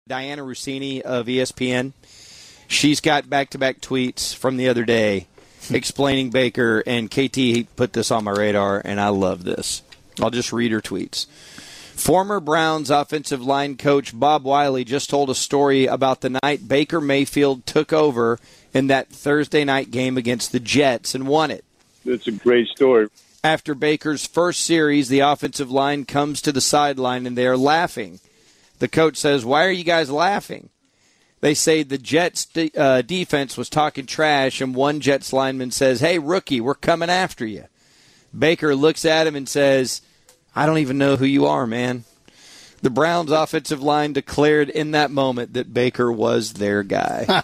Diana Rossini of ESPN, she's got back-to-back tweets from the other day explaining Baker, and KT put this on my radar, and I love this. I'll just read her tweets. Former Browns offensive line coach Bob Wiley just told a story about the night Baker Mayfield took over in that Thursday night game against the Jets and won it. It's a great story. After Baker's first series, the offensive line comes to the sideline, and they are laughing. The coach says, "Why are you guys laughing?" They say the Jets' defense was talking trash, and one Jets lineman says, "Hey, rookie, we're coming after you." Baker looks at him and says, "I don't even know who you are, man." The Browns' offensive line declared in that moment that Baker was their guy.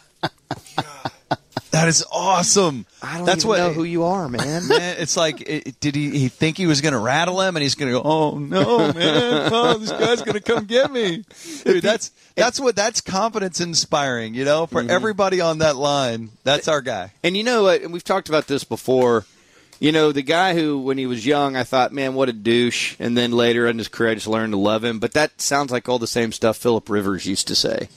That is awesome. I don't even know who you are, man. Man, it's like, did he think he was going to rattle him, and he's going to go, "Oh no, man! Oh, this guy's going to come get me." Dude, that's confidence inspiring. For everybody on that line. That's our guy. And you know what? And we've talked about this before. The guy who, when he was young, I thought, man, what a douche. And then later in his career, I just learned to love him. But that sounds like all the same stuff Phillip Rivers used to say.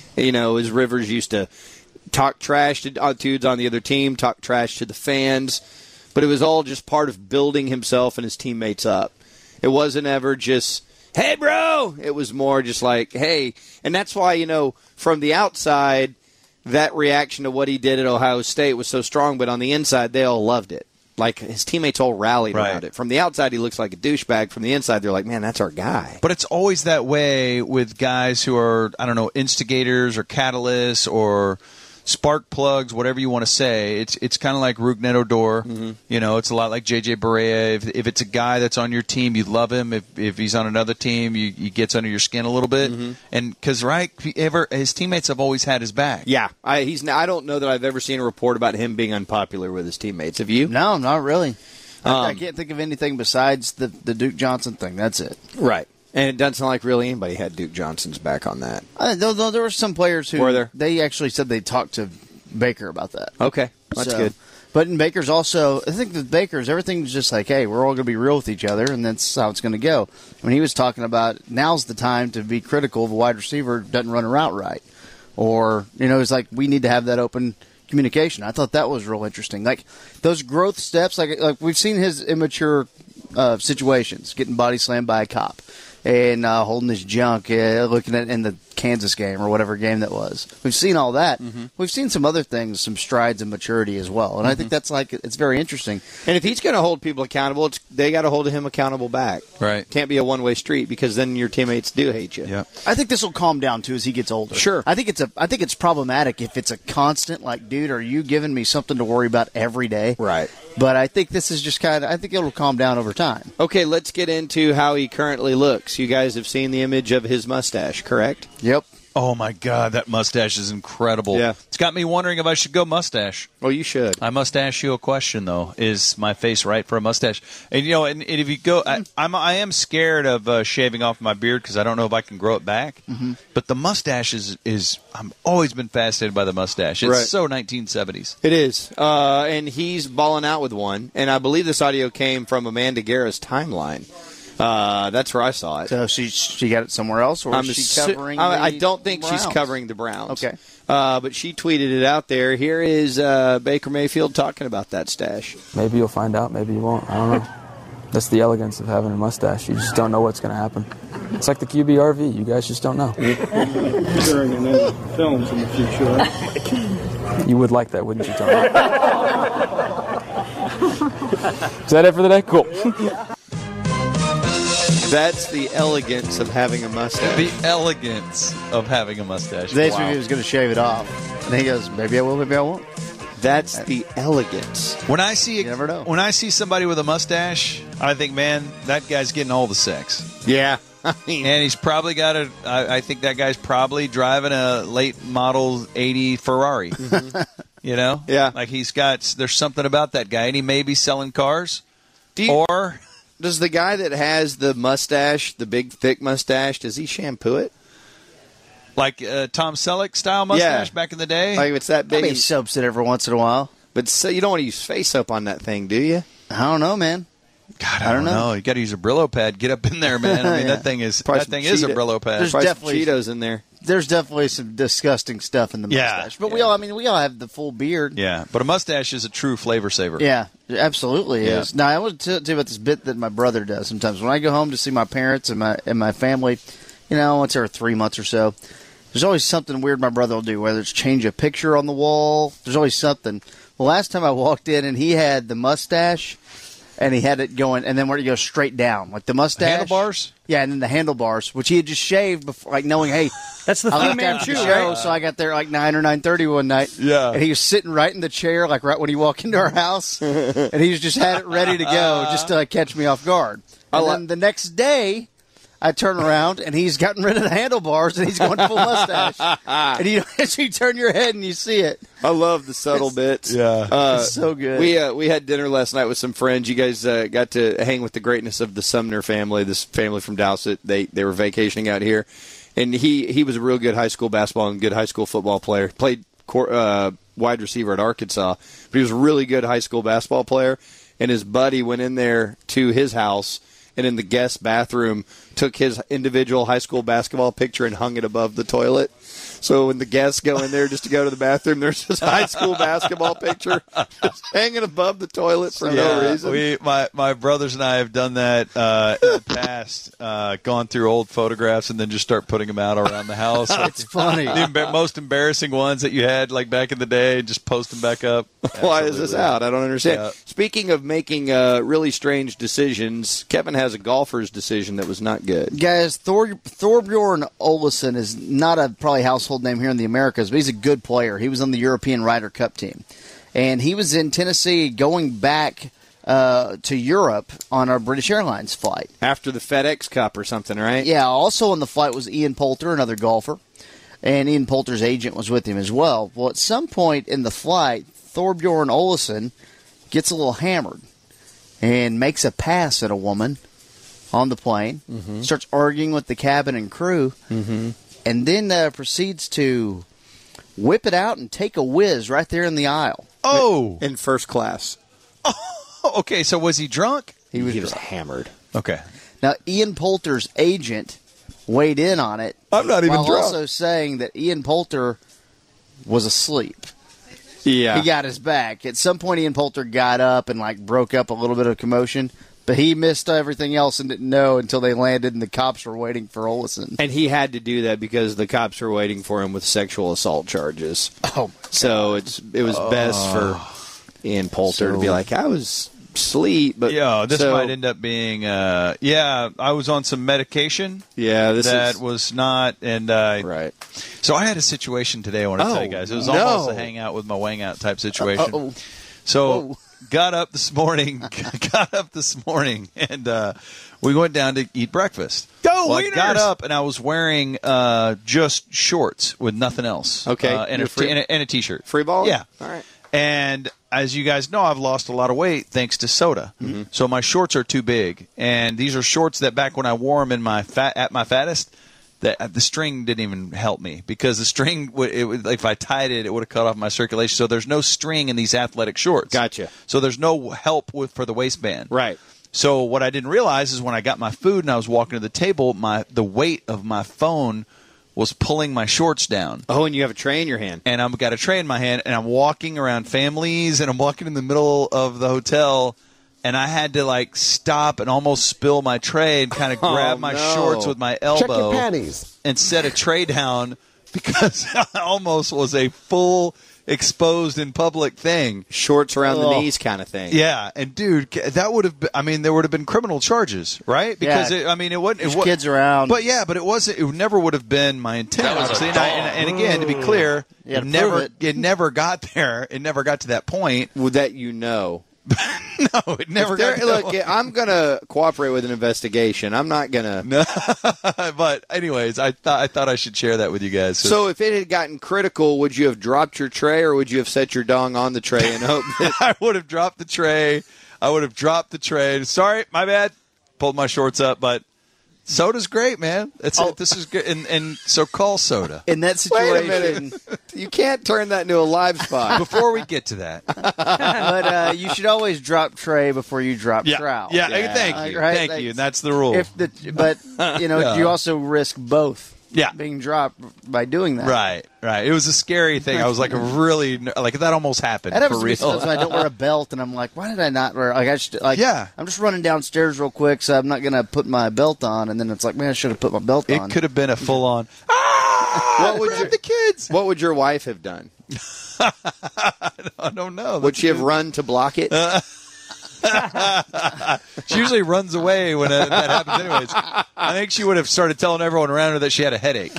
As Rivers used to talk trash to dudes on the other team, talk trash to the fans. But it was all just part of building himself and his teammates up. It wasn't ever just, "Hey, bro." It was more just like, "Hey." And that's why, from the outside, that reaction to what he did at Ohio State was so strong. But on the inside, they all loved it. Like, his teammates all rallied around it. From the outside, he looks like a douchebag. From the inside, they're like, "Man, that's our guy." But it's always that way with guys who are, instigators or catalysts or spark plugs, whatever you want to say. It's kind of like Rugnet Odor. Mm-hmm. It's a lot like J.J. Barea. If it's a guy that's on your team, you love him. If he's on another team, he gets under your skin a little bit. Mm-hmm. And because his teammates have always had his back. Yeah, I don't know that I've ever seen a report about him being unpopular with his teammates. Have you? No, not really. I can't think of anything besides the Duke Johnson thing. That's it. Right. And it doesn't sound like really anybody had Duke Johnson's back on that. Though there were some players who were there? They actually said they talked to Baker about that. Okay, that's good. But in Baker's also, I think with Baker's, everything's just like, hey, we're all going to be real with each other, and that's how it's going to go. When he was talking about now's the time to be critical of a wide receiver who doesn't run a route right. Or, it's like we need to have that open communication. I thought that was real interesting. Like those growth steps, like we've seen his immature situations, getting body slammed by a cop. And holding his junk, looking at in the Kansas game or whatever game that was. We've seen all that. Mm-hmm. We've seen some other things, some strides in maturity as well. And I think that's it's very interesting. And if he's going to hold people accountable, they got to hold him accountable back. Right. Can't be a one-way street because then your teammates do hate you. Yeah. I think this will calm down too as he gets older. Sure. I think it's problematic if it's a constant like, dude, are you giving me something to worry about every day? Right. But I think this is just I think it'll calm down over time. Okay, let's get into how he currently looks. You guys have seen the image of his mustache, correct? Yep. Oh, my God, that mustache is incredible. Yeah. It's got me wondering if I should go mustache. Well, you should. I must ask you a question, though. Is my face right for a mustache? And, and if you go, I am scared of shaving off my beard because I don't know if I can grow it back. Mm-hmm. But the mustache is I've always been fascinated by the mustache. It's so 1970s. It is. And he's balling out with one. And I believe this audio came from Amanda Guerra's timeline. That's where I saw it. So she got it somewhere else, or is she covering I don't think Browns? she's covering the Browns. Okay. But she tweeted it out there. Here is Baker Mayfield talking about that stash. Maybe you'll find out. Maybe you won't. I don't know. That's the elegance of having a mustache. You just don't know what's going to happen. It's like the QBRV. You guys just don't know. During and in films in the future, right? You would like that, wouldn't you, Tony? Is that it for the day? Cool. That's the elegance of having a mustache. The elegance of having a mustache. They asked me if he was going to shave it off. And he goes, maybe I will, maybe I won't. That's the elegance. When I see You never know. When I see somebody with a mustache, I think, man, that guy's getting all the sex. Yeah. And he's probably got I think that guy's probably driving a late model 80 Ferrari. Mm-hmm. Yeah. Like there's something about that guy. And he may be selling cars. Does the guy that has the mustache, the big, thick mustache, does he shampoo it? Like Tom Selleck style mustache back in the day? Like it's that big. He soaps it every once in a while. But you don't want to use face soap on that thing, do you? I don't know, man. God, I don't know. You got to use a Brillo pad. Get up in there, man. I mean, Yeah. that thing is Probably a some Brillo pad. There's Probably some definitely- Cheetos in there. There's definitely some disgusting stuff in the Yeah. mustache. But we all have the full beard. Yeah, but a mustache is a true flavor saver. Yeah, it absolutely Yeah. is. Now, I want to tell you about this bit that my brother does sometimes. When I go home to see my parents and my family, once every 3 months or so, there's always something weird my brother will do, whether it's change a picture on the wall. There's always something. Well, last time I walked in and he had the mustache, and he had it going, and then where it goes straight down, like the mustache. Handlebars? Yeah, and then the handlebars, which he had just shaved before, like knowing, hey, That's the I Fu left after Manchu, the show, right? so I got there like 9 or 9:30 one night. Yeah. And he was sitting right in the chair, like right when he walked into our house, and he just had it ready to go just to catch me off guard. And then the next day, I turn around and he's gotten rid of the handlebars and he's going full mustache. And you turn your head and you see it. I love the subtle bits. Yeah. It's so good. We had dinner last night with some friends. You guys got to hang with the greatness of the Sumner family, this family from Dowsett. They were vacationing out here, and he was a real good high school basketball and good high school football player. Played wide receiver at Arkansas, but he was a really good high school basketball player. And his buddy went in there to his house, and in the guest bathroom took his individual high school basketball picture and hung it above the toilet. So when the guests go in there just to go to the bathroom, there's this high school basketball picture just hanging above the toilet for no reason. My brothers and I have done that in the past, gone through old photographs and then just start putting them out around the house. It's funny. The most embarrassing ones that you had like back in the day, just post them back up. Why is this out? I don't understand. Yeah. Speaking of making really strange decisions, Kevin has a golfer's decision that was not good. Guys, Thorbjorn Olesen is not a probably household name here in the Americas, but he's a good player. He was on the European Ryder Cup team. And he was in Tennessee going back to Europe on a British Airlines flight. After the FedEx Cup or something, right? Yeah, also on the flight was Ian Poulter, another golfer. And Ian Poulter's agent was with him as well. Well, at some point in the flight, Thorbjorn Olesen gets a little hammered and makes a pass at a woman on the plane, starts arguing with the cabin and crew, and then proceeds to whip it out and take a whiz right there in the aisle. Oh, In first class. okay. So was he drunk? He was hammered. Okay. Now, Ian Poulter's agent weighed in on it. I'm not even while drunk. also saying that Ian Poulter was asleep. Yeah. He got his back. At some point, Ian Poulter got up and broke up a little bit of commotion, but he missed everything else and didn't know until they landed and the cops were waiting for Olesen. And he had to do that because the cops were waiting for him with sexual assault charges. Oh, So it was best for Ian Poulter to be like, I was asleep, but Yeah, this so- might end up being. I was on some medication Yeah, this that is was not, and right. So I had a situation today. I want to tell you guys. It was no. almost a hang out with my wang out type situation. Uh-oh. So Whoa. got up this morning, and we went down to eat breakfast. Go I got Wieners! up and I was wearing just shorts with nothing else. Okay. and You're free- and a t-shirt. Free ball? Yeah. All right. And as you guys know, I've lost a lot of weight thanks to soda. Mm-hmm. So my shorts are too big, and these are shorts that back when I wore them in my at my fattest, the string didn't even help me because the string would like if I tied it, it would have cut off my circulation. So there's no string in these athletic shorts. Gotcha. So there's no help for the waistband. Right. So what I didn't realize is when I got my food and I was walking to the table, the weight of my phone was pulling my shorts down. Oh, and you have a tray in your hand. And I've got a tray in my hand, and I'm walking around families, and I'm walking in the middle of the hotel, and I had to stop and almost spill my tray and kind of grab my no. shorts with my elbow. Check your panties. And set a tray down because I almost was a full exposed in public thing. Shorts around the Oh. knees kind of thing. Yeah, and dude, that would have been, there would have been criminal charges, right? Because Yeah. it wasn't. There's kids around. But yeah, but it wasn't. It never would have been my intent. Obviously, and again, to be clear, You gotta it never prove it. it never got there. It never got to that point. Would that you know? No, it never If got there- to that look, point. I'm going to cooperate with an investigation. I'm not going to. But anyways, I thought I should share that with you guys. So if it had gotten critical, would you have dropped your tray or would you have set your dong on the tray and hope that I would have dropped the tray. Sorry, my bad. Pulled my shorts up, but Soda's great, man. This is good. And so call Soda. In that Wait a situation, minute. You can't turn that into a live spot. Before we get to that. but you should always drop Trey before you drop Trout. Yeah, thank you. Right? Thank you. And that's the rule. But you also risk both. Yeah. Being dropped by doing that. Right. It was a scary thing. I was like, that almost happened. That happens for to me real. sometimes when I don't wear a belt, and I'm like, why did I not wear? I'm just running downstairs real quick, so I'm not going to put my belt on, and then it's like, man, I should have put my belt on. It could have been a full on. What would the kids? What would your wife have done? I don't know. Would she have run to block it? She usually runs away when that happens anyways. I think she would have started telling everyone around her that she had a headache.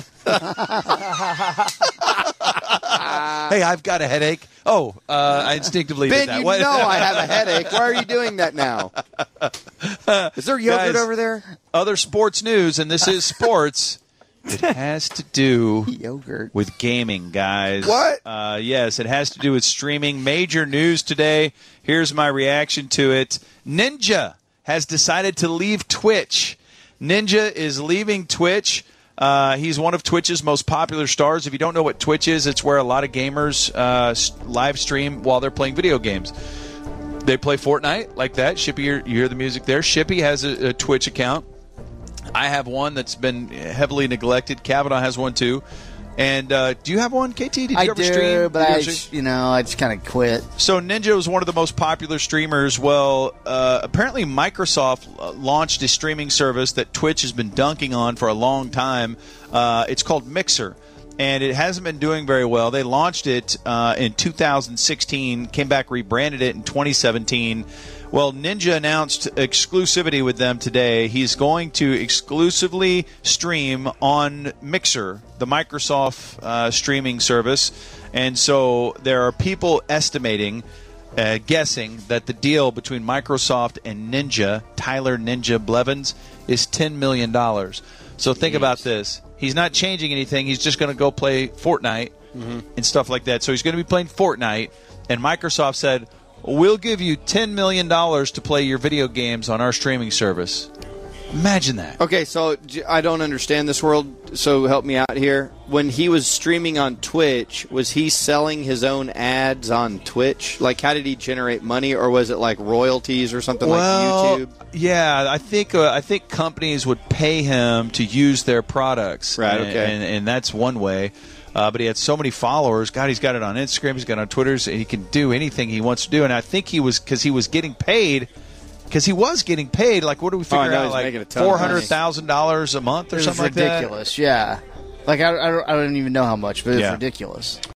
Hey, I've got a headache. Oh, I instinctively Ben, did that. you know I have a headache. Why are you doing that now? Is there yogurt Guys, over there? Other sports news, and this is sports. It has to do Yogurt. with gaming, guys. What? Yes, it has to do with streaming. Major news today. Here's my reaction to it. Ninja has decided to leave Twitch. Ninja is leaving Twitch. He's one of Twitch's most popular stars. If you don't know what Twitch is, it's where a lot of gamers live stream while they're playing video games. They play Fortnite like that. Shippy, you hear the music there. Shippy has a Twitch account. I have one that's been heavily neglected. Kavanaugh has one too. And do you have one, KT? Did you ever stream? But I just kind of quit. So Ninja was one of the most popular streamers. Well, apparently Microsoft launched a streaming service that Twitch has been dunking on for a long time. It's called Mixer. And it hasn't been doing very well. They launched it in 2016, came back, rebranded it in 2017. Well, Ninja announced exclusivity with them today. He's going to exclusively stream on Mixer, the Microsoft streaming service. And so there are people estimating, guessing, that the deal between Microsoft and Ninja, Tyler Ninja Blevins, is $10 million. So think about this. He's not changing anything. He's just going to go play Fortnite and stuff like that. So he's going to be playing Fortnite, and Microsoft said, we'll give you $10 million to play your video games on our streaming service. Imagine that. Okay, so I don't understand this world, so help me out here. When he was streaming on Twitch, was he selling his own ads on Twitch? Like, how did he generate money, or was it like royalties or something like YouTube? Yeah, I think companies would pay him to use their products. Right, okay. And that's one way. But he had so many followers. God, he's got it on Instagram. He's got it on Twitter. And he can do anything he wants to do. And I think because he was getting paid. Because he was getting paid, like, what do we figure out? Like $400,000 a month or something like that? Ridiculous, yeah. Like, I don't even know how much, but it's ridiculous.